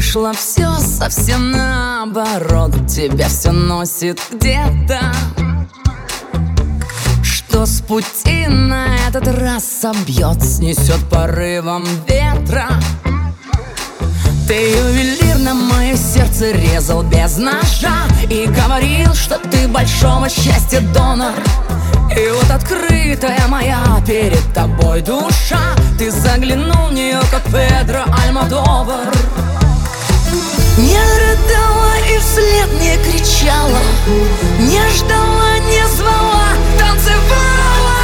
вышло все совсем наоборот. Тебя все носит где-то, что с пути на этот раз собьет, снесет порывом ветра. Ты, ювелир, на мое сердце резал без ножа и говорил, что ты большого счастья донор. И вот открытая моя перед тобой душа, ты заглянул в нее, как Педро Альмодовар. Не рыдала и вслед не кричала, не ждала, не звала, танцевала.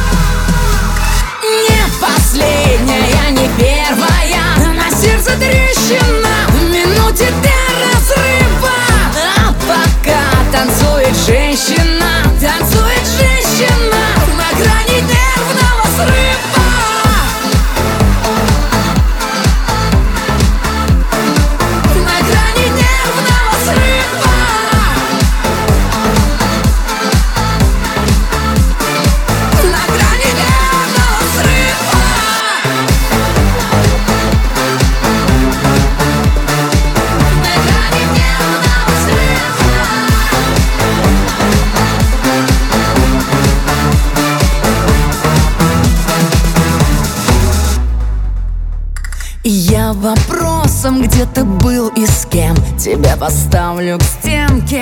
Не последняя, не первая, на сердце трещина в минуте до разрыва. А пока танцует женщина, танцует женщина на грани нервного срыва. На грани нервного срыва. На грани нервного срыва. На грани нервного срыва. Я вопросом, где ты был и с кем, тебя поставлю к стенке.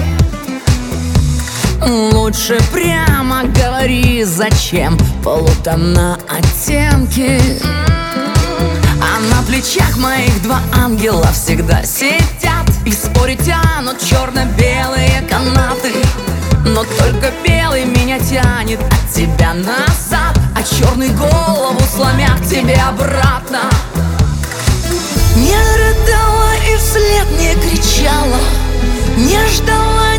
Лучше прямо говори, зачем полутона оттенки. А на плечах моих два ангела всегда сидят и в споре тянут черно-белые канаты. Но только белый меня тянет от тебя назад, а черный голову сломя к тебе обратно. Не рыдала и вслед не кричала, не ждала,